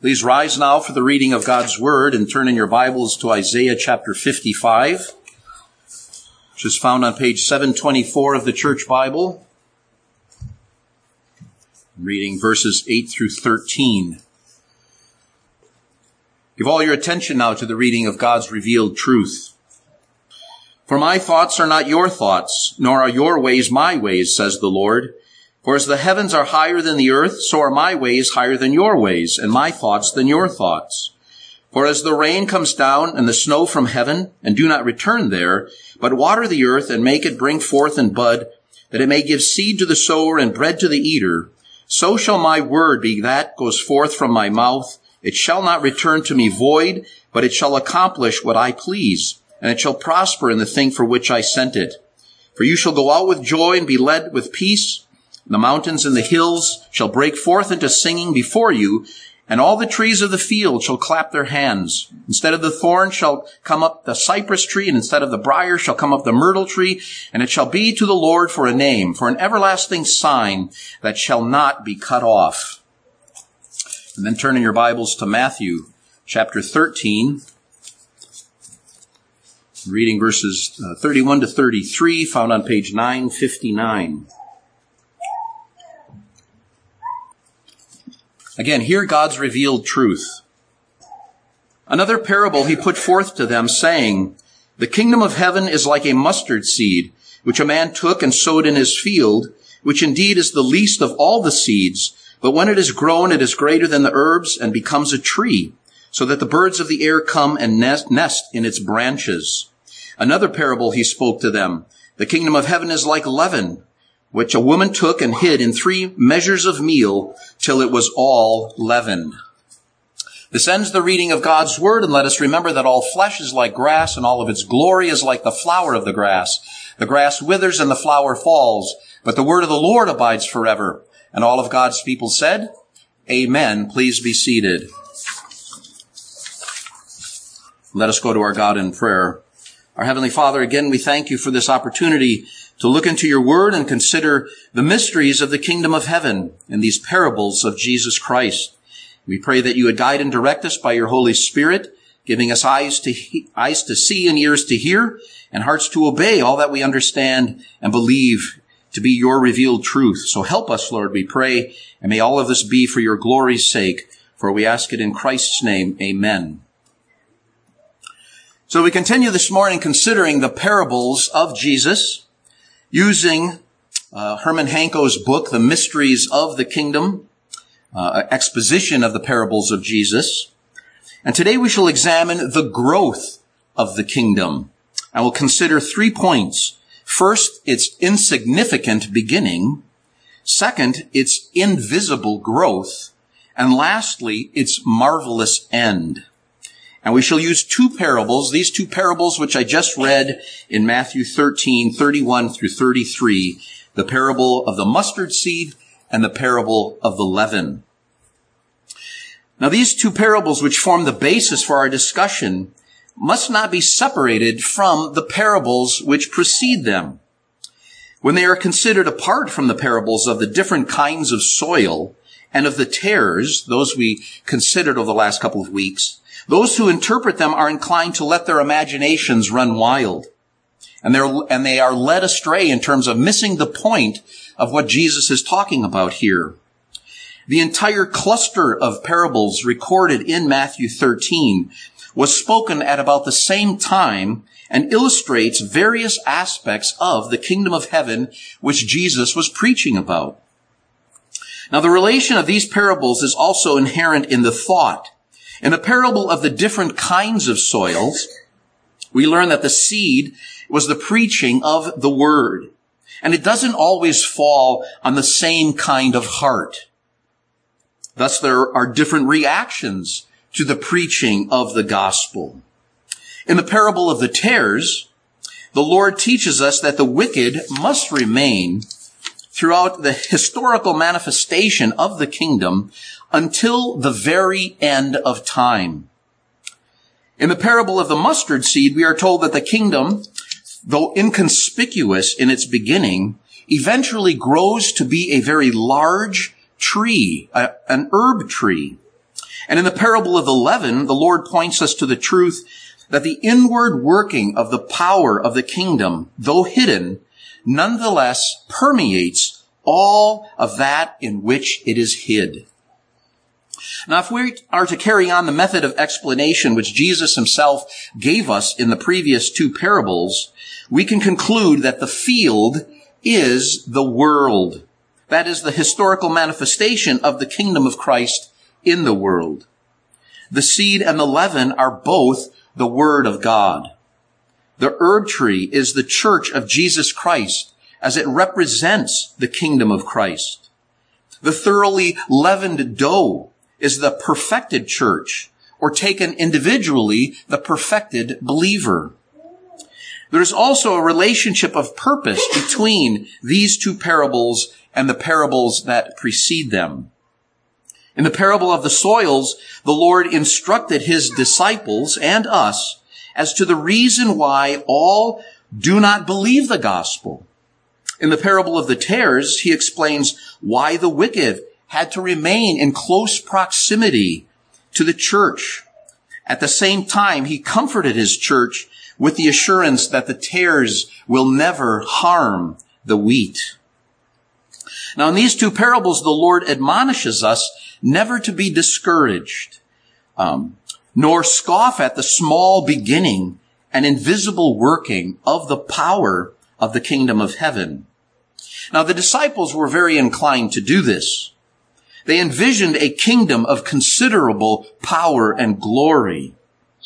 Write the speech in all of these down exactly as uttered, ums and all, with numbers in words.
Please rise now for the reading of God's Word and turn in your Bibles to Isaiah chapter fifty-five, which is found on page seven twenty-four of the Church Bible. I'm reading verses eight through thirteen. Give all your attention now to the reading of God's revealed truth. For my thoughts are not your thoughts, nor are your ways my ways, says the Lord. For as the heavens are higher than the earth, so are my ways higher than your ways, and my thoughts than your thoughts. For as the rain comes down and the snow from heaven, and do not return there, but water the earth and make it bring forth and bud, that it may give seed to the sower and bread to the eater, so shall my word be that goes forth from my mouth. It shall not return to me void, but it shall accomplish what I please, and it shall prosper in the thing for which I sent it. For you shall go out with joy and be led with peace. The mountains and the hills shall break forth into singing before you, and all the trees of the field shall clap their hands. Instead of the thorn shall come up the cypress tree, and instead of the briar shall come up the myrtle tree, and it shall be to the Lord for a name, for an everlasting sign that shall not be cut off. And then turn in your Bibles to Matthew chapter thirteen, reading verses thirty-one to thirty-three, found on page nine fifty-nine. Again, hear God's revealed truth. Another parable he put forth to them, saying, The kingdom of heaven is like a mustard seed, which a man took and sowed in his field, which indeed is the least of all the seeds. But when it is grown, it is greater than the herbs and becomes a tree, so that the birds of the air come and nest, nest in its branches. Another parable he spoke to them. The kingdom of heaven is like leaven, which a woman took and hid in three measures of meal till it was all leavened. This ends the reading of God's word, and let us remember that all flesh is like grass, and all of its glory is like the flower of the grass. The grass withers and the flower falls, but the word of the Lord abides forever. And all of God's people said, Amen. Please be seated. Let us go to our God in prayer. Our Heavenly Father, again, we thank you for this opportunity to look into your word and consider the mysteries of the kingdom of heaven and these parables of Jesus Christ. We pray that you would guide and direct us by your Holy Spirit, giving us eyes to he- eyes to see and ears to hear and hearts to obey all that we understand and believe to be your revealed truth. So help us, Lord, we pray, and may all of this be for your glory's sake, for we ask it in Christ's name. Amen. So we continue this morning considering the parables of Jesus, using uh, Herman Hanco's book, The Mysteries of the Kingdom, uh, exposition of the parables of Jesus. And today we shall examine the growth of the kingdom. I will consider three points. First, its insignificant beginning. Second, its invisible growth. And lastly, its marvelous end. And we shall use two parables, these two parables which I just read in Matthew thirteen, thirty-one through thirty-three, the parable of the mustard seed and the parable of the leaven. Now, these two parables, which form the basis for our discussion, must not be separated from the parables which precede them. When they are considered apart from the parables of the different kinds of soil and of the tares, those we considered over the last couple of weeks, those who interpret them are inclined to let their imaginations run wild. And they're, and they are led astray in terms of missing the point of what Jesus is talking about here. The entire cluster of parables recorded in Matthew thirteen was spoken at about the same time and illustrates various aspects of the kingdom of heaven which Jesus was preaching about. Now, the relation of these parables is also inherent in the thought. In the parable of the different kinds of soils, we learn that the seed was the preaching of the word. And it doesn't always fall on the same kind of heart. Thus, there are different reactions to the preaching of the gospel. In the parable of the tares, the Lord teaches us that the wicked must remain throughout the historical manifestation of the kingdom until the very end of time. In the parable of the mustard seed, we are told that the kingdom, though inconspicuous in its beginning, eventually grows to be a very large tree, a, an herb tree. And in the parable of the leaven, the Lord points us to the truth that the inward working of the power of the kingdom, though hidden, nonetheless permeates all of that in which it is hid. Now, if we are to carry on the method of explanation which Jesus himself gave us in the previous two parables, we can conclude that the field is the world. That is the historical manifestation of the kingdom of Christ in the world. The seed and the leaven are both the word of God. The herb tree is the church of Jesus Christ as it represents the kingdom of Christ. The thoroughly leavened dough is the perfected church, or taken individually, the perfected believer. There's also a relationship of purpose between these two parables and the parables that precede them. In the parable of the soils, the Lord instructed his disciples and us as to the reason why all do not believe the gospel. In the parable of the tares, he explains why the wicked had to remain in close proximity to the church. At the same time, he comforted his church with the assurance that the tares will never harm the wheat. Now, in these two parables, the Lord admonishes us never to be discouraged, um, nor scoff at the small beginning and invisible working of the power of the kingdom of heaven. Now, the disciples were very inclined to do this. They envisioned a kingdom of considerable power and glory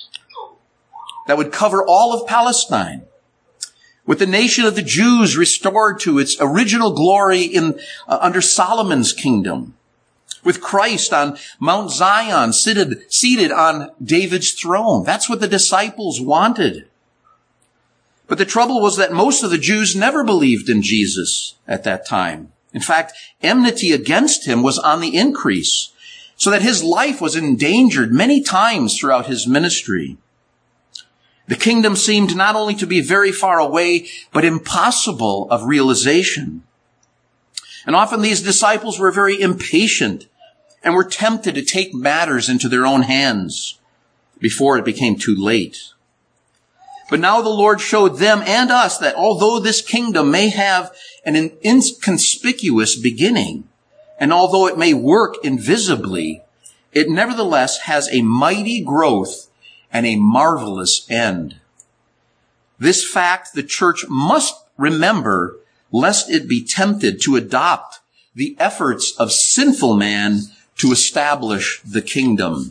that would cover all of Palestine, with the nation of the Jews restored to its original glory in uh, under Solomon's kingdom, with Christ on Mount Zion seated, seated on David's throne. That's what the disciples wanted. But the trouble was that most of the Jews never believed in Jesus at that time. In fact, enmity against him was on the increase, so that his life was endangered many times throughout his ministry. The kingdom seemed not only to be very far away, but impossible of realization. And often these disciples were very impatient and were tempted to take matters into their own hands before it became too late. But now the Lord showed them and us that although this kingdom may have an inconspicuous beginning, and although it may work invisibly, it nevertheless has a mighty growth and a marvelous end. This fact the church must remember, lest it be tempted to adopt the efforts of sinful man to establish the kingdom.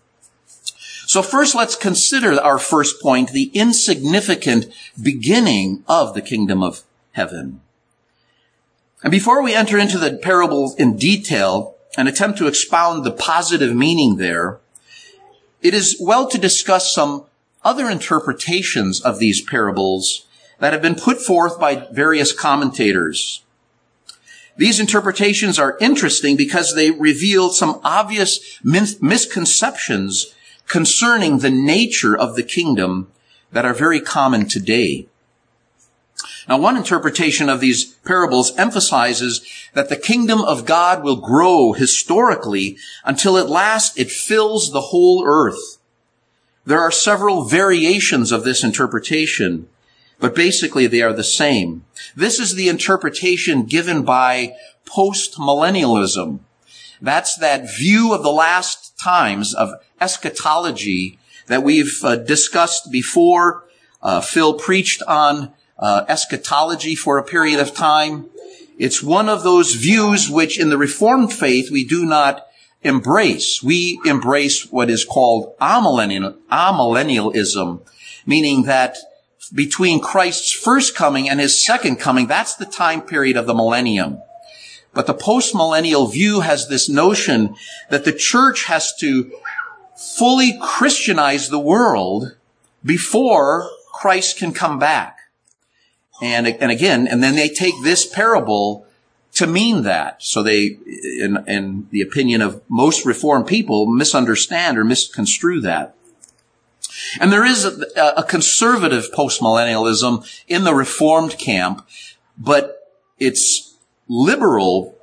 So first, let's consider our first point, the insignificant beginning of the kingdom of heaven. And before we enter into the parable in detail and attempt to expound the positive meaning there, it is well to discuss some other interpretations of these parables that have been put forth by various commentators. These interpretations are interesting because they reveal some obvious misconceptions concerning the nature of the kingdom that are very common today. Now, one interpretation of these parables emphasizes that the kingdom of God will grow historically until at last it fills the whole earth. There are several variations of this interpretation, but basically they are the same. This is the interpretation given by postmillennialism. That's that view of the last times of eschatology that we've uh, discussed before. Uh, Phil preached on uh, eschatology for a period of time. It's one of those views which in the Reformed faith we do not embrace. We embrace what is called amillennial, amillennialism, meaning that between Christ's first coming and his second coming, that's the time period of the millennium. But the postmillennial view has this notion that the church has to fully Christianize the world before Christ can come back. And, and again, and then they take this parable to mean that. So they, in, in the opinion of most Reformed people, misunderstand or misconstrue that. And there is a, a conservative postmillennialism in the Reformed camp, but it's liberal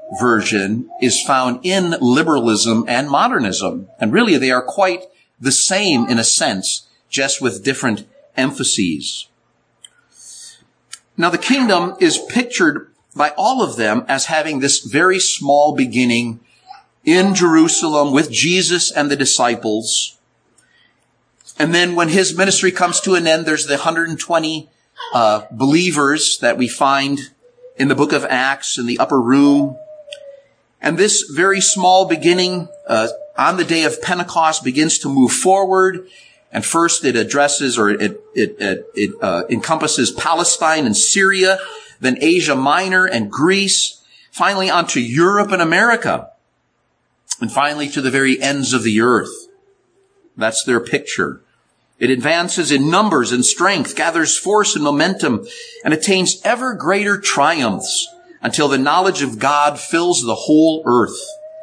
version is found in liberalism and modernism. And really, they are quite the same in a sense, just with different emphases. Now, the kingdom is pictured by all of them as having this very small beginning in Jerusalem with Jesus and the disciples. And then when his ministry comes to an end, there's the one hundred twenty uh, believers that we find in the book of Acts in the upper room. And this very small beginning uh, on the day of Pentecost begins to move forward. And first it addresses or it, it, it, it uh, encompasses Palestine and Syria, then Asia Minor and Greece, finally onto Europe and America, and finally to the very ends of the earth. That's their picture. It advances in numbers and strength, gathers force and momentum, and attains ever greater triumphs until the knowledge of God fills the whole earth.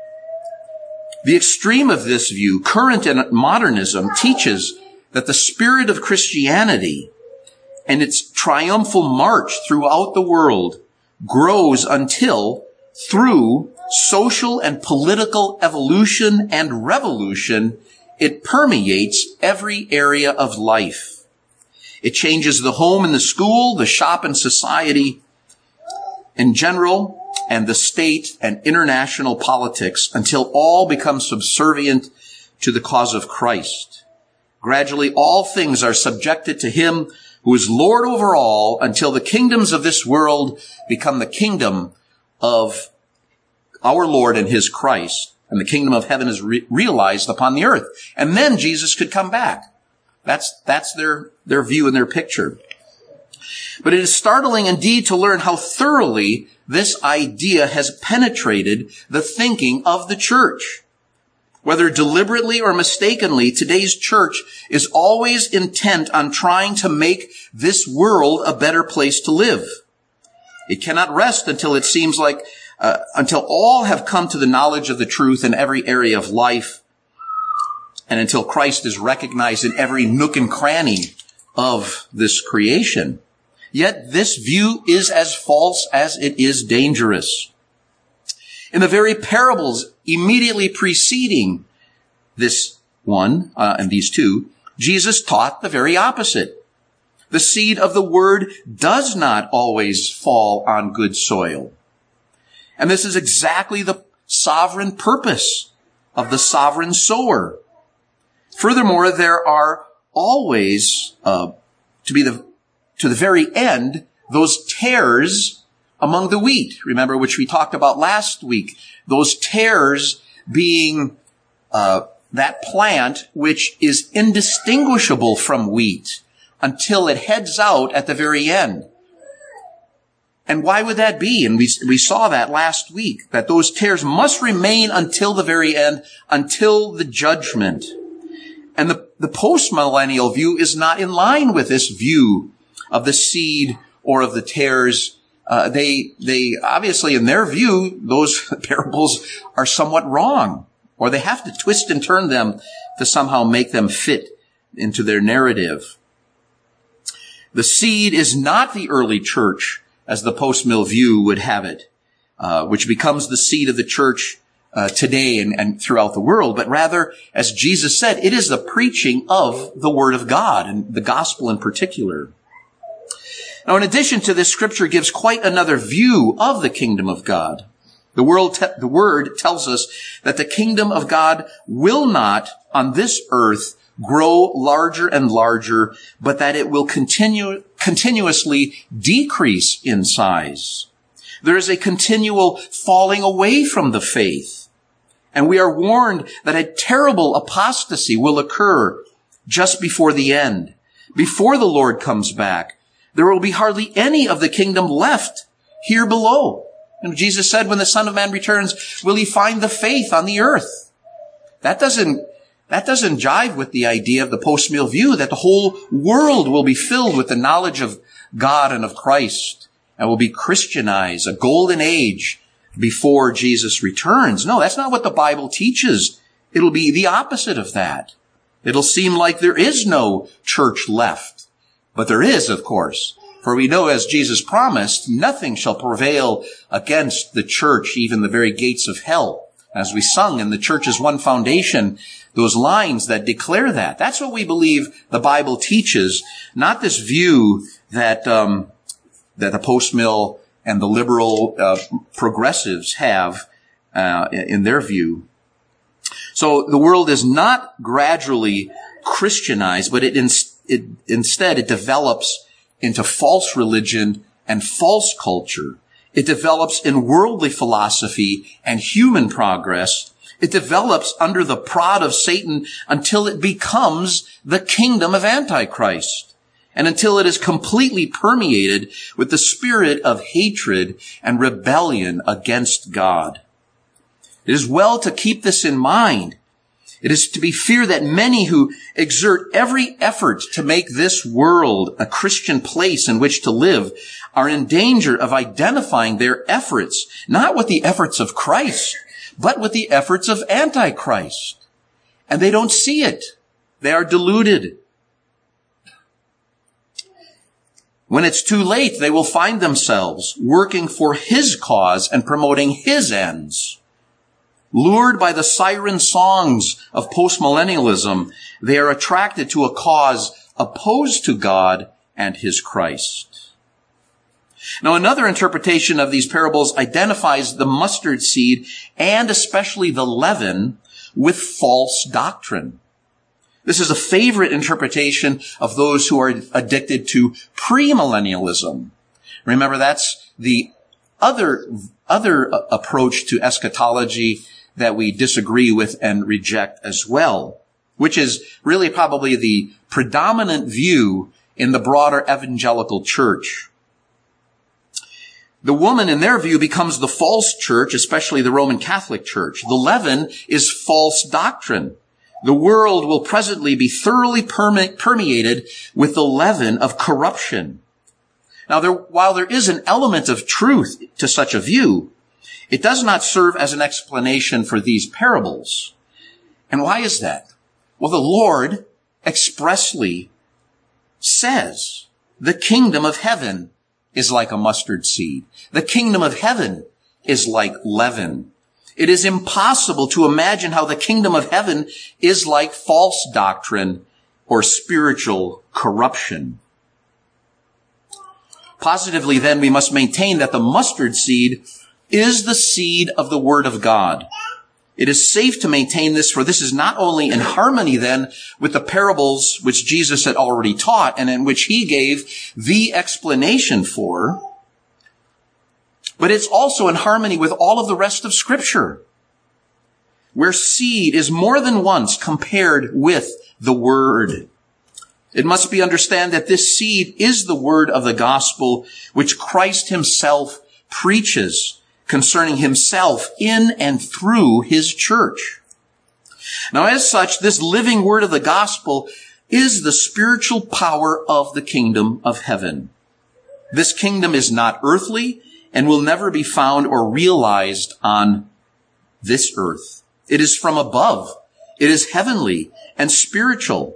The extreme of this view, current in modernism, teaches that the spirit of Christianity and its triumphal march throughout the world grows until, through social and political evolution and revolution, it permeates every area of life. It changes the home and the school, the shop and society in general, and the state and international politics until all become subservient to the cause of Christ. Gradually, all things are subjected to him who is Lord over all until the kingdoms of this world become the kingdom of our Lord and his Christ, and the kingdom of heaven is re- realized upon the earth. And then Jesus could come back. That's, that's their, their view and their picture. But it is startling indeed to learn how thoroughly this idea has penetrated the thinking of the church. Whether deliberately or mistakenly, today's church is always intent on trying to make this world a better place to live. It cannot rest until it seems like, uh, until all have come to the knowledge of the truth in every area of life, and until Christ is recognized in every nook and cranny of this creation. Yet this view is as false as it is dangerous. In the very parables immediately preceding this one, uh, and these two, Jesus taught the very opposite. The seed of the word does not always fall on good soil. And this is exactly the sovereign purpose of the sovereign sower. Furthermore, there are always, uh, to be the, to the very end, those tares among the wheat. Remember, which we talked about last week. Those tares being, uh, that plant which is indistinguishable from wheat until it heads out at the very end. And why would that be? And we, we saw that last week, that those tares must remain until the very end, until the judgment. And the, the post-millennial view is not in line with this view of the seed or of the tares. Uh, they, they obviously, in their view, those parables are somewhat wrong, or they have to twist and turn them to somehow make them fit into their narrative. The seed is not the early church, as the post-mill view would have it, uh, which becomes the seed of the church uh, today and, and throughout the world, but rather, as Jesus said, it is the preaching of the Word of God, and the gospel in particular. Now, in addition to this, Scripture gives quite another view of the kingdom of God. The, world te- the Word tells us that the kingdom of God will not, on this earth, grow larger and larger, but that it will continue, continuously decrease in size. There is a continual falling away from the faith. And we are warned that a terrible apostasy will occur just before the end. Before the Lord comes back, there will be hardly any of the kingdom left here below. And Jesus said, when the Son of Man returns, will he find the faith on the earth? That doesn't That doesn't jive with the idea of the post-mill view that the whole world will be filled with the knowledge of God and of Christ and will be Christianized, a golden age before Jesus returns. No, that's not what the Bible teaches. It'll be the opposite of that. It'll seem like there is no church left. But there is, of course. For we know, as Jesus promised, nothing shall prevail against the church, even the very gates of hell. As we sung in the church's one foundation, those lines that declare that. That's what we believe the Bible teaches, not this view that um, that the post-mill and the liberal uh, progressives have uh, in their view. So the world is not gradually Christianized, but it, in, it instead it develops into false religion and false culture. It develops in worldly philosophy and human progress. It develops under the prod of Satan until it becomes the kingdom of Antichrist, and until it is completely permeated with the spirit of hatred and rebellion against God. It is well to keep this in mind. It is to be feared that many who exert every effort to make this world a Christian place in which to live are in danger of identifying their efforts, not with the efforts of Christ, but with the efforts of Antichrist. And they don't see it. They are deluded. When it's too late, they will find themselves working for his cause and promoting his ends. Lured by the siren songs of postmillennialism, they are attracted to a cause opposed to God and his Christ. Now, another interpretation of these parables identifies the mustard seed and especially the leaven with false doctrine. This is a favorite interpretation of those who are addicted to premillennialism. Remember, that's the other, other approach to eschatology that we disagree with and reject as well, which is really probably the predominant view in the broader evangelical church. The woman, in their view, becomes the false church, especially the Roman Catholic Church. The leaven is false doctrine. The world will presently be thoroughly perme- permeated with the leaven of corruption. Now, there, while there is an element of truth to such a view, it does not serve as an explanation for these parables. And why is that? Well, the Lord expressly says the kingdom of heaven is like a mustard seed. The kingdom of heaven is like leaven. It is impossible to imagine how the kingdom of heaven is like false doctrine or spiritual corruption. Positively, then, we must maintain that the mustard seed is the seed of the Word of God. It is safe to maintain this, for this is not only in harmony then with the parables which Jesus had already taught and in which he gave the explanation for, but it's also in harmony with all of the rest of Scripture, where seed is more than once compared with the Word. It must be understood that this seed is the word of the gospel which Christ himself preaches concerning himself in and through his church. Now, as such, this living word of the gospel is the spiritual power of the kingdom of heaven. This kingdom is not earthly and will never be found or realized on this earth. It is from above. It is heavenly and spiritual.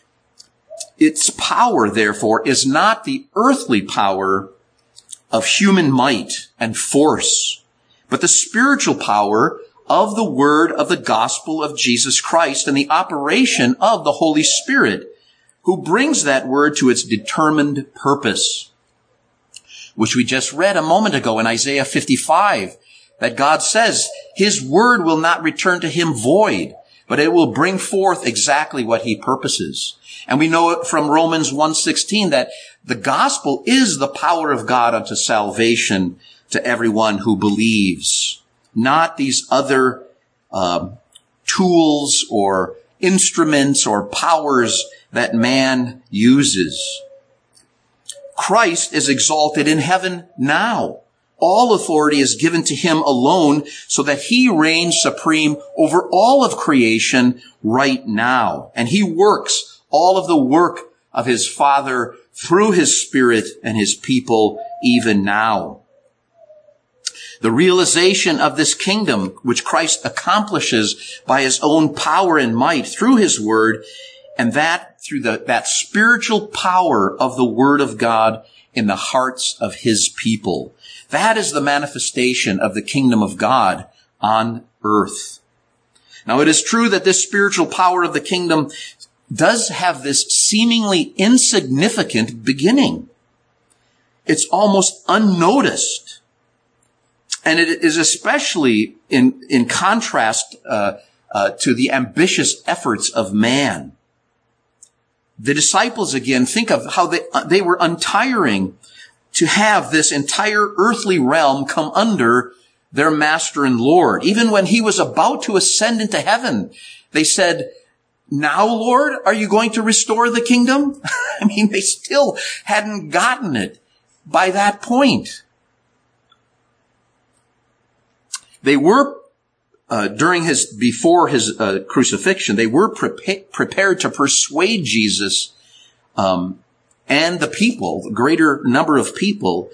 Its power, therefore, is not the earthly power of human might and force, but the spiritual power of the word of the gospel of Jesus Christ and the operation of the Holy Spirit, who brings that word to its determined purpose, which we just read a moment ago in Isaiah fifty-five, that God says his word will not return to him void, but it will bring forth exactly what he purposes. And we know it from Romans one sixteen that the gospel is the power of God unto salvation to everyone who believes, not these other um, tools or instruments or powers that man uses. Christ is exalted in heaven now. All authority is given to him alone so that he reigns supreme over all of creation right now. And he works all of the work of his Father through his Spirit and his people even now. The realization of this kingdom, which Christ accomplishes by his own power and might through his word, and that through the, that spiritual power of the word of God, in the hearts of his people. That is the manifestation of the kingdom of God on earth. Now, it is true that this spiritual power of the kingdom does have this seemingly insignificant beginning. It's almost unnoticed. And it is especially in, in contrast uh, uh, to the ambitious efforts of man. The disciples, again, think of how they, uh, they were untiring to have this entire earthly realm come under their master and Lord. Even when he was about to ascend into heaven, they said, "Now, Lord, are you going to restore the kingdom?" I mean, they still hadn't gotten it by that point. They were, uh, during his, before his uh, crucifixion, they were pre- prepared to persuade Jesus um, and the people, the greater number of people,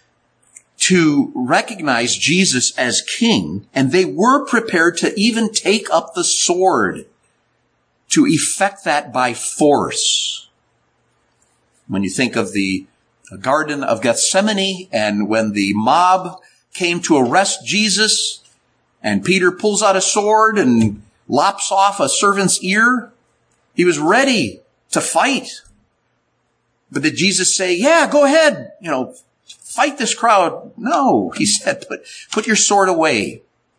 to recognize Jesus as king, and they were prepared to even take up the sword to effect that by force. When you think of the Garden of Gethsemane, and when the mob came to arrest Jesus, and Peter pulls out a sword and lops off a servant's ear, he was ready to fight. But did Jesus say, "Yeah, go ahead, you know, fight this crowd"? No, he said, put, put your sword away.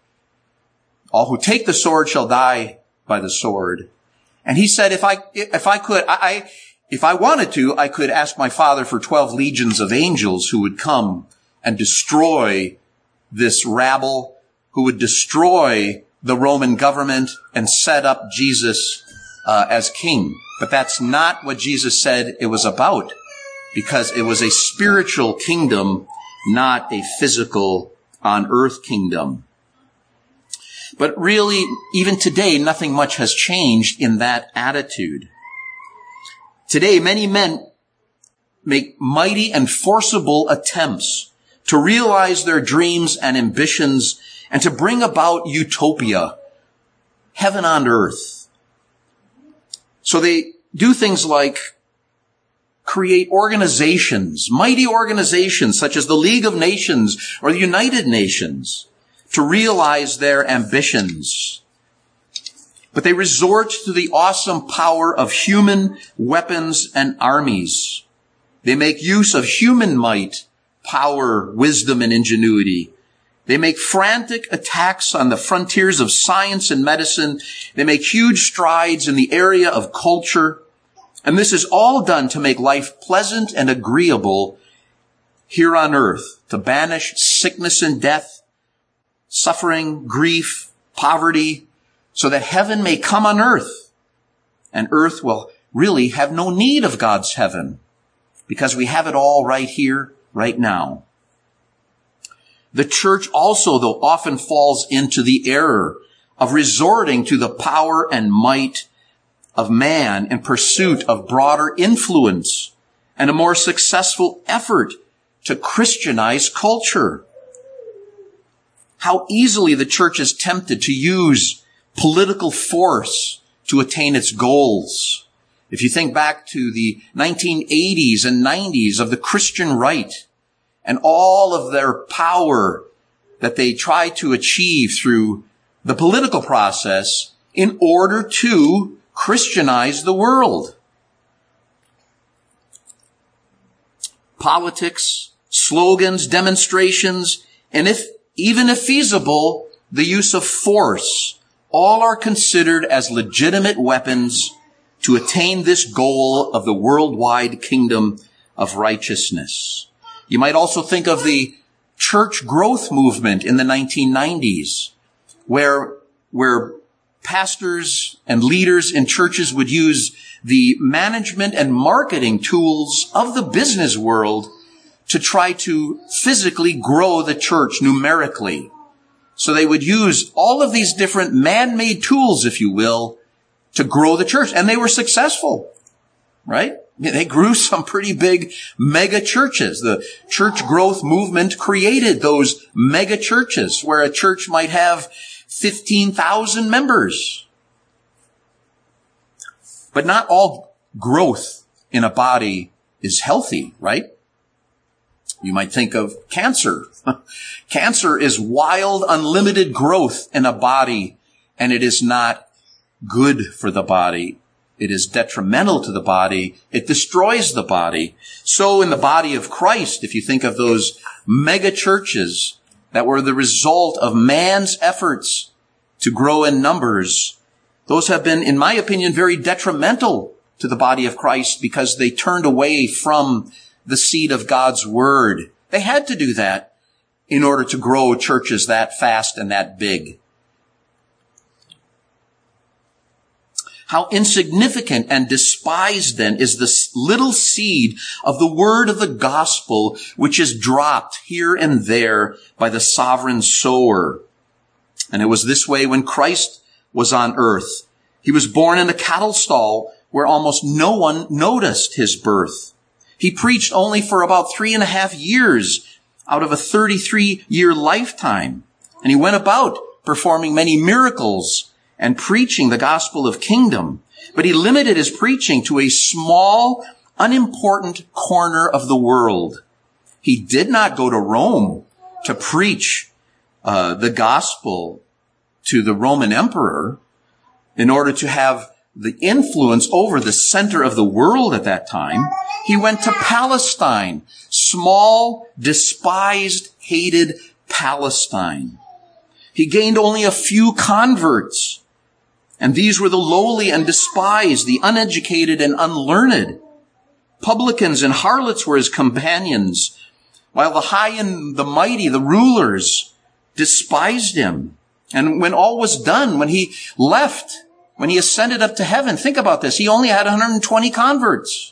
All who take the sword shall die by the sword. And he said, if I, if I could, I, I, if I wanted to, I could ask my Father for twelve legions of angels who would come and destroy this rabble, who would destroy the Roman government and set up Jesus uh, as king. But that's not what Jesus said it was about, because it was a spiritual kingdom, not a physical on earth kingdom. But really, even today, nothing much has changed in that attitude. Today, many men make mighty and forcible attempts to realize their dreams and ambitions and to bring about utopia, heaven on earth. So they do things like create organizations, mighty organizations such as the League of Nations or the United Nations, to realize their ambitions. But they resort to the awesome power of human weapons and armies. They make use of human might, power, wisdom, and ingenuity. They make frantic attacks on the frontiers of science and medicine. They make huge strides in the area of culture. And this is all done to make life pleasant and agreeable here on earth, to banish sickness and death, suffering, grief, poverty, so that heaven may come on earth. And earth will really have no need of God's heaven, because we have it all right here, right now. The church also, though, often falls into the error of resorting to the power and might of man in pursuit of broader influence and a more successful effort to Christianize culture. How easily the church is tempted to use political force to attain its goals. If you think back to the nineteen eighties and nineties of the Christian right and all of their power that they tried to achieve through the political process in order to Christianize the world. Politics, slogans, demonstrations, and if even if feasible, the use of force, all are considered as legitimate weapons to attain this goal of the worldwide kingdom of righteousness. You might also think of the church growth movement in the nineteen nineties, where, where pastors and leaders in churches would use the management and marketing tools of the business world to try to physically grow the church numerically. So they would use all of these different man-made tools, if you will, to grow the church. And they were successful, right? They grew some pretty big mega churches. The church growth movement created those mega churches where a church might have fifteen thousand members. But not all growth in a body is healthy, right? You might think of cancer. Cancer is wild, unlimited growth in a body, and it is not good for the body. It is detrimental to the body. It destroys the body. So in the body of Christ, if you think of those mega churches that were the result of man's efforts to grow in numbers, those have been, in my opinion, very detrimental to the body of Christ because they turned away from the seed of God's word. They had to do that in order to grow churches that fast and that big. How insignificant and despised then is this little seed of the word of the gospel, which is dropped here and there by the sovereign sower. And it was this way when Christ was on earth. He was born in a cattle stall where almost no one noticed his birth. He preached only for about three and a half years out of a thirty-three year lifetime. And he went about performing many miracles and preaching the gospel of kingdom. But he limited his preaching to a small, unimportant corner of the world. He did not go to Rome to preach uh, the gospel to the Roman emperor in order to have the influence over the center of the world at that time. He went to Palestine, small, despised, hated Palestine. He gained only a few converts, and these were the lowly and despised, the uneducated and unlearned. Publicans and harlots were his companions, while the high and the mighty, the rulers, despised him. And when all was done, when he left, when he ascended up to heaven, think about this, he only had one hundred twenty converts.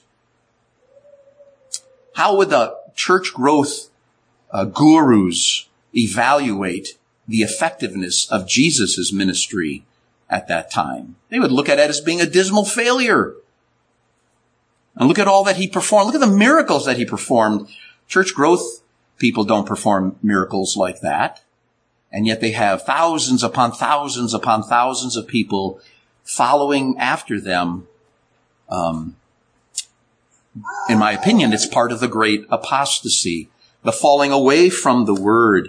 How would the church growth uh, gurus evaluate the effectiveness of Jesus' ministry at that time? They would look at it as being a dismal failure. And look at all that he performed. Look at the miracles that he performed. Church growth people don't perform miracles like that. And yet they have thousands upon thousands upon thousands of people following after them. Um, in my opinion, it's part of the great apostasy, the falling away from the word.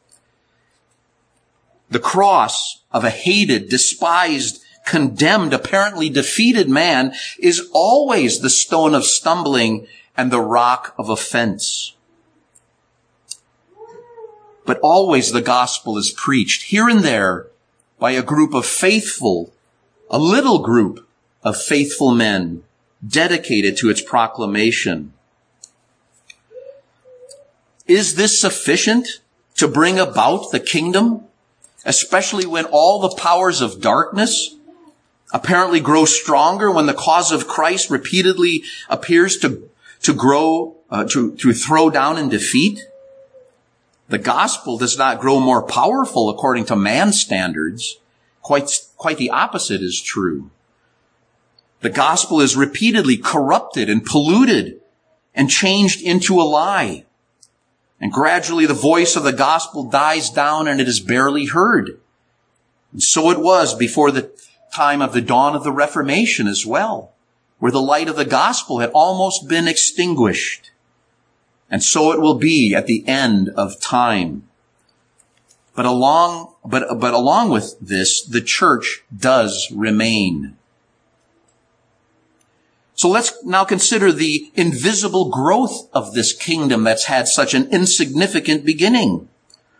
The cross of a hated, despised, condemned, apparently defeated man is always the stone of stumbling and the rock of offense. But always the gospel is preached here and there by a group of faithful, a little group of faithful men dedicated to its proclamation. Is this sufficient to bring about the kingdom, especially when all the powers of darkness apparently grow stronger, when the cause of Christ repeatedly appears to, to grow, uh, to, to throw down and defeat? The gospel does not grow more powerful according to man's standards. Quite, quite the opposite is true. The gospel is repeatedly corrupted and polluted and changed into a lie. And gradually the voice of the gospel dies down and it is barely heard. And so it was before the time of the dawn of the Reformation as well, where the light of the gospel had almost been extinguished. And so it will be at the end of time. But along, but, but along with this, the church does remain. So let's now consider the invisible growth of this kingdom that's had such an insignificant beginning.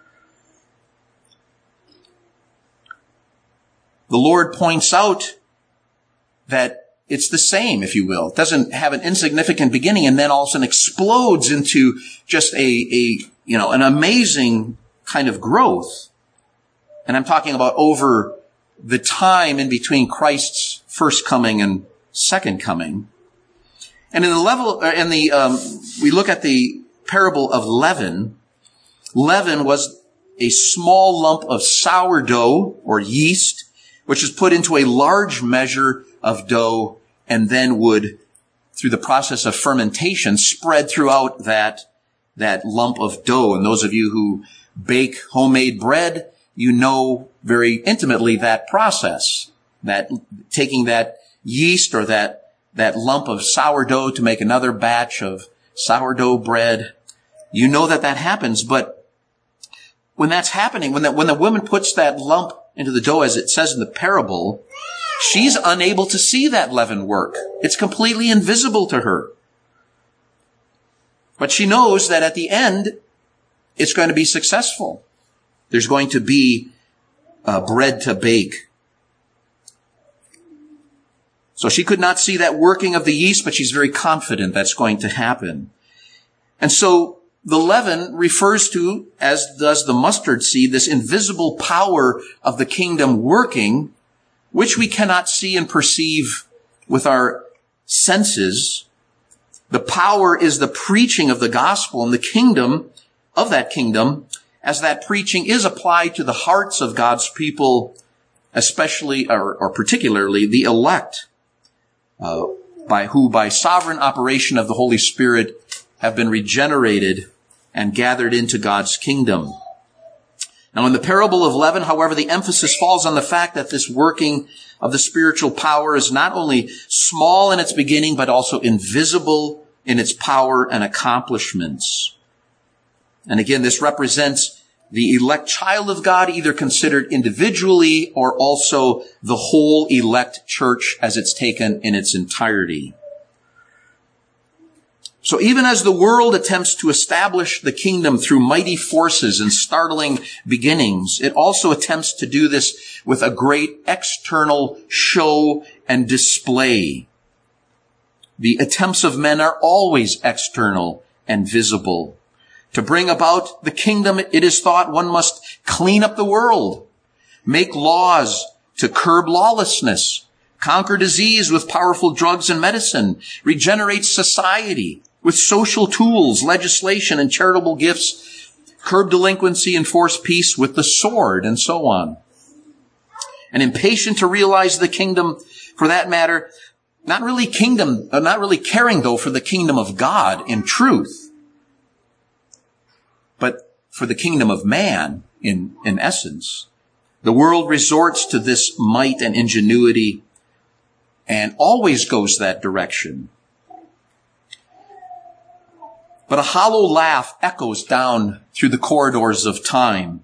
The Lord points out that it's the same, if you will. It doesn't have an insignificant beginning and then all of a sudden explodes into just a, a, you know, an amazing kind of growth. And I'm talking about over the time in between Christ's first coming and second coming. And in the level, in the, um, we look at the parable of leaven. Leaven was a small lump of sourdough or yeast, which is put into a large measure of dough and then would, through the process of fermentation, spread throughout that, that lump of dough. And those of you who bake homemade bread, you know very intimately that process, that taking that yeast or that, that lump of sourdough to make another batch of sourdough bread. You know that that happens, but when that's happening, when that, when the woman puts that lump into the dough, as it says in the parable, she's unable to see that leaven work. It's completely invisible to her. But she knows that at the end, it's going to be successful. There's going to be uh, bread to bake. So she could not see that working of the yeast, but she's very confident that's going to happen. And so the leaven refers to, as does the mustard seed, this invisible power of the kingdom working, which we cannot see and perceive with our senses. The power is the preaching of the gospel and the kingdom of that kingdom, as that preaching is applied to the hearts of God's people, especially or, or particularly the elect, uh, by who by sovereign operation of the Holy Spirit have been regenerated and gathered into God's kingdom. Now, in the parable of leaven, however, the emphasis falls on the fact that this working of the spiritual power is not only small in its beginning, but also invisible in its power and accomplishments. And again, this represents the elect child of God, either considered individually or also the whole elect church as it's taken in its entirety. So even as the world attempts to establish the kingdom through mighty forces and startling beginnings, it also attempts to do this with a great external show and display. The attempts of men are always external and visible. To bring about the kingdom, it is thought one must clean up the world, make laws to curb lawlessness, conquer disease with powerful drugs and medicine, regenerate society with social tools, legislation, and charitable gifts, curb delinquency, enforce peace with the sword, and so on. And impatient to realize the kingdom, for that matter, not really kingdom, not really caring, though, for the kingdom of God in truth, but for the kingdom of man in, in essence. The world resorts to this might and ingenuity and always goes that direction. But a hollow laugh echoes down through the corridors of time,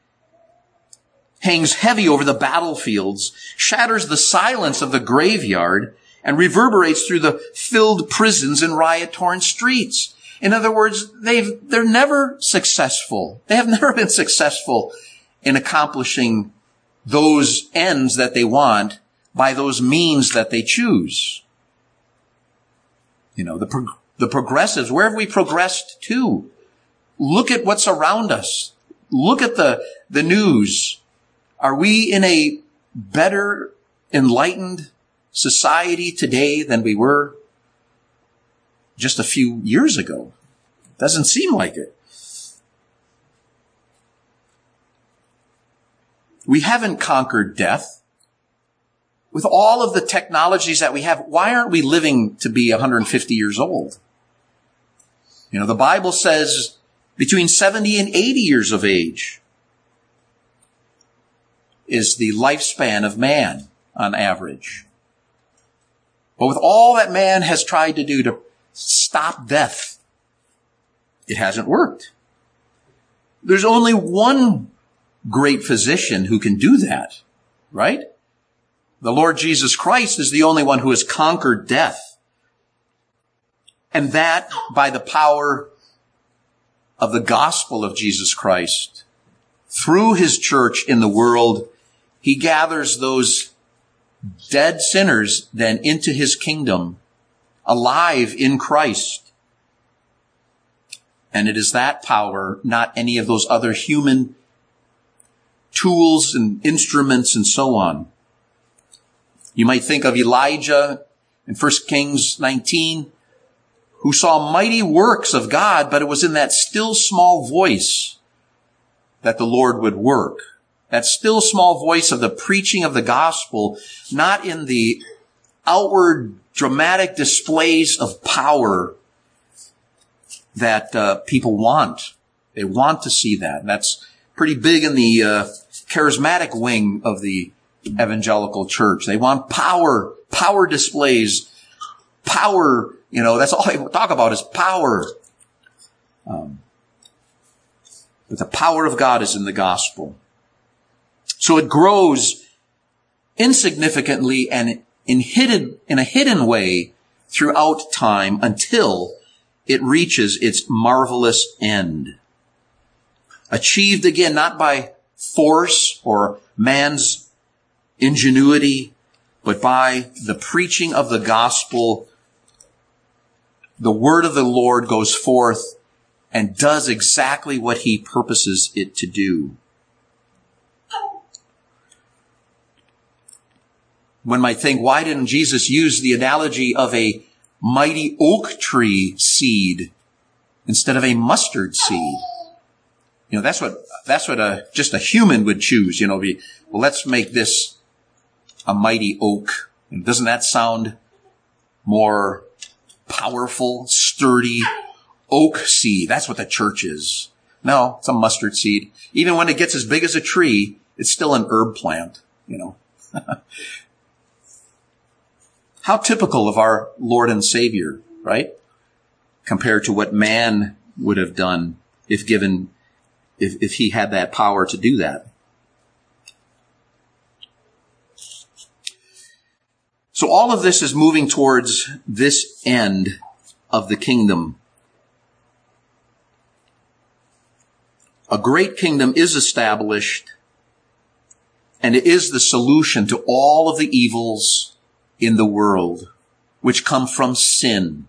hangs heavy over the battlefields, shatters the silence of the graveyard, and reverberates through the filled prisons and riot-torn streets. In other words, they've, they're never successful. They have never been successful in accomplishing those ends that they want by those means that they choose. You know, the, prog- the progressives, where have we progressed to? Look at what's around us. Look at the, the news. Are we in a better, enlightened society today than we were just a few years ago? Doesn't seem like it. We haven't conquered death. With all of the technologies that we have, why aren't we living to be one hundred fifty years old? You know, the Bible says between seventy and eighty years of age is the lifespan of man on average. But with all that man has tried to do to stop death, it hasn't worked. There's only one great physician who can do that, right? The Lord Jesus Christ is the only one who has conquered death. And that by the power of the gospel of Jesus Christ. Through his church in the world, he gathers those dead sinners then into his kingdom, alive in Christ. And it is that power, not any of those other human tools and instruments and so on. You might think of Elijah in First Kings nineteen, who saw mighty works of God, but it was in that still small voice that the Lord would work. That still small voice of the preaching of the gospel, not in the outward dramatic displays of power that uh, people want. They want to see that. And that's pretty big in the uh, charismatic wing of the evangelical church. They want power, power displays, power, you know, that's all they talk about is power. Um, But the power of God is in the gospel. So it grows insignificantly and in hidden, in a hidden way throughout time until it reaches its marvelous end. Achieved again, not by force or man's ingenuity, but by the preaching of the gospel. The word of the Lord goes forth and does exactly what he purposes it to do. One might think, why didn't Jesus use the analogy of a mighty oak tree seed instead of a mustard seed? You know, that's what, that's what a, just a human would choose, you know, be, well, let's make this a mighty oak. And doesn't that sound more powerful, sturdy? Oak seed. That's what the church is. No, it's a mustard seed. Even when it gets as big as a tree, it's still an herb plant, you know. How typical of our Lord and Savior, right? Compared to what man would have done if given, if, if he had that power to do that. So all of this is moving towards this end of the kingdom. A great kingdom is established, and it is the solution to all of the evils in the world, which come from sin.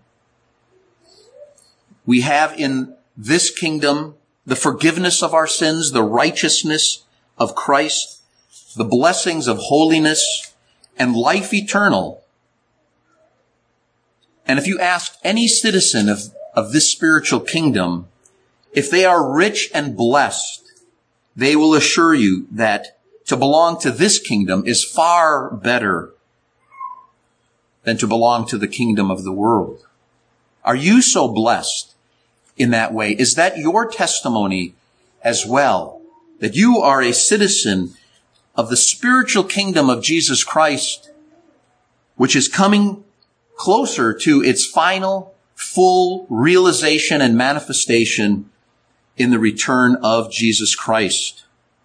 We have in this kingdom the forgiveness of our sins, the righteousness of Christ, the blessings of holiness, and life eternal. And if you ask any citizen of, of this spiritual kingdom, if they are rich and blessed, they will assure you that to belong to this kingdom is far better than to belong to the kingdom of the world. Are you so blessed in that way? Is that your testimony as well? That you are a citizen of the spiritual kingdom of Jesus Christ, which is coming closer to its final, full realization and manifestation in the return of Jesus Christ.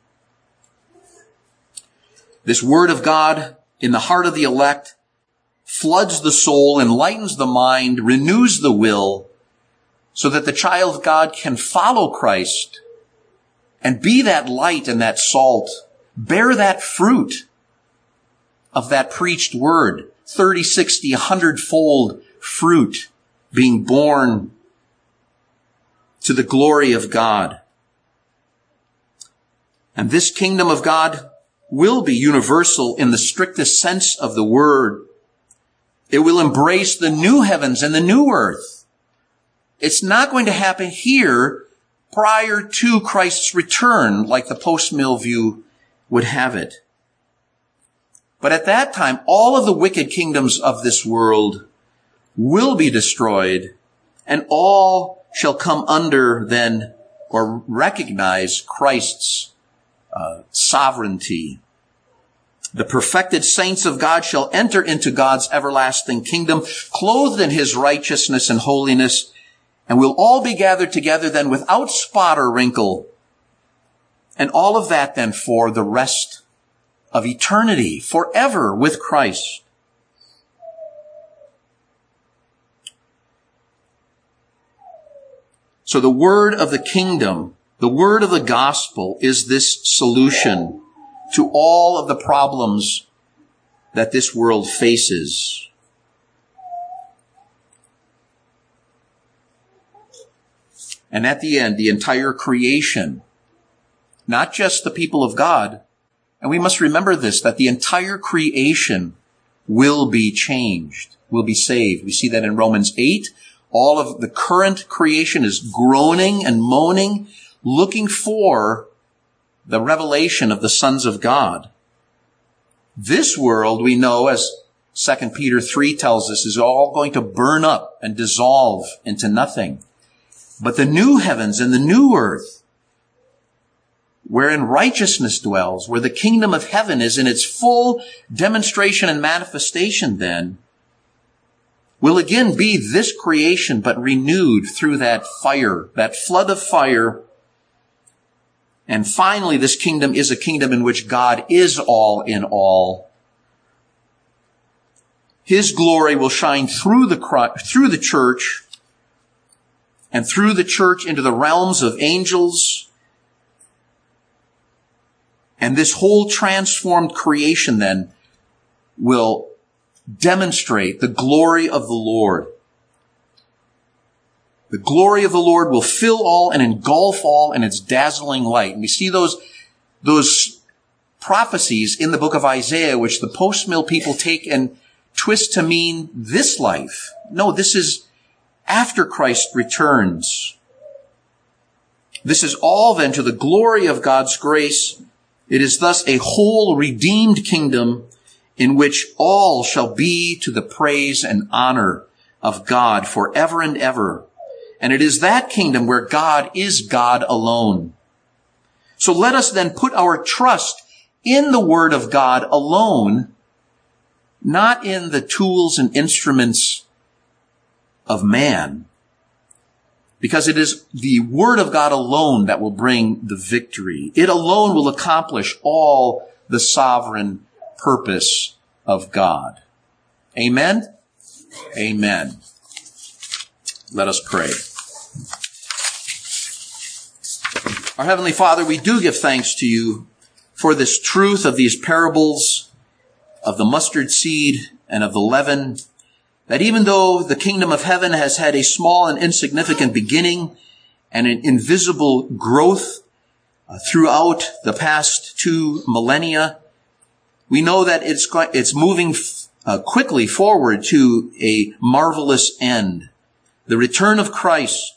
This word of God in the heart of the elect floods the soul, enlightens the mind, renews the will, so that the child of God can follow Christ and be that light and that salt, bear that fruit of that preached word, thirty, sixty, a hundred-fold fruit being born to the glory of God. And this kingdom of God will be universal in the strictest sense of the word. It will embrace the new heavens and the new earth. It's not going to happen here prior to Christ's return, like the post-mill view would have it. But at that time, all of the wicked kingdoms of this world will be destroyed, and all shall come under then, or recognize Christ's uh, sovereignty. The perfected saints of God shall enter into God's everlasting kingdom, clothed in his righteousness and holiness, and we'll all be gathered together then without spot or wrinkle. And all of that then for the rest of eternity, forever with Christ. So the word of the kingdom, the word of the gospel is this solution to all of the problems that this world faces. And at the end, the entire creation, not just the people of God, and we must remember this, that the entire creation will be changed, will be saved. We see that in Romans eight. All of the current creation is groaning and moaning, looking for the revelation of the sons of God. This world, we know, as Second Peter three tells us, is all going to burn up and dissolve into nothing. But the new heavens and the new earth, wherein righteousness dwells, where the kingdom of heaven is in its full demonstration and manifestation then, will again be this creation, but renewed through that fire, that flood of fire And finally, this kingdom is a kingdom in which God is all in all. His glory will shine through the, through the church and through the church into the realms of angels. And this whole transformed creation then will demonstrate the glory of the Lord. The glory of the Lord will fill all and engulf all in its dazzling light. And we see those, those prophecies in the book of Isaiah, which the post-mill people take and twist to mean this life. No, this is after Christ returns. This is all then to the glory of God's grace. It is thus a whole redeemed kingdom in which all shall be to the praise and honor of God forever and ever. And it is that kingdom where God is God alone. So let us then put our trust in the Word of God alone, not in the tools and instruments of man, because it is the Word of God alone that will bring the victory. It alone will accomplish all the sovereign purpose of God. Amen? Amen. Let us pray. Our Heavenly Father, we do give thanks to you for this truth of these parables of the mustard seed and of the leaven, that even though the kingdom of heaven has had a small and insignificant beginning and an invisible growth uh, throughout the past two millennia, we know that it's it's moving uh, quickly forward to a marvelous end, the return of Christ,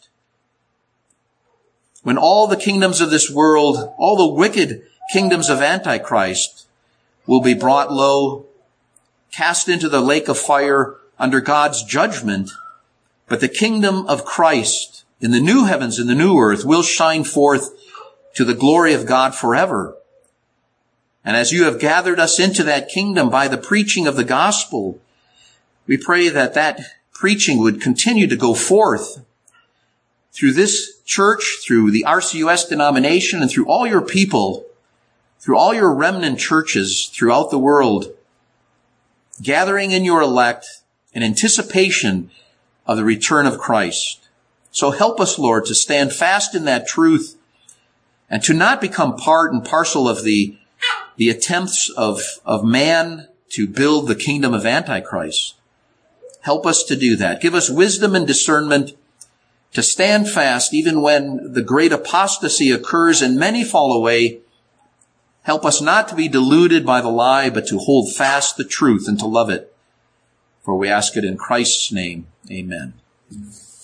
when all the kingdoms of this world, all the wicked kingdoms of Antichrist will be brought low, cast into the lake of fire under God's judgment. But the kingdom of Christ in the new heavens and the new earth will shine forth to the glory of God forever. And as you have gathered us into that kingdom by the preaching of the gospel, we pray that that preaching would continue to go forth through this church, through the R C U S denomination, and through all your people, through all your remnant churches throughout the world, gathering in your elect in anticipation of the return of Christ. So help us, Lord, to stand fast in that truth and to not become part and parcel of the, the attempts of, of man to build the kingdom of Antichrist. Help us to do that. Give us wisdom and discernment to stand fast even when the great apostasy occurs and many fall away. Help us not to be deluded by the lie, but to hold fast the truth and to love it. For we ask it in Christ's name. Amen.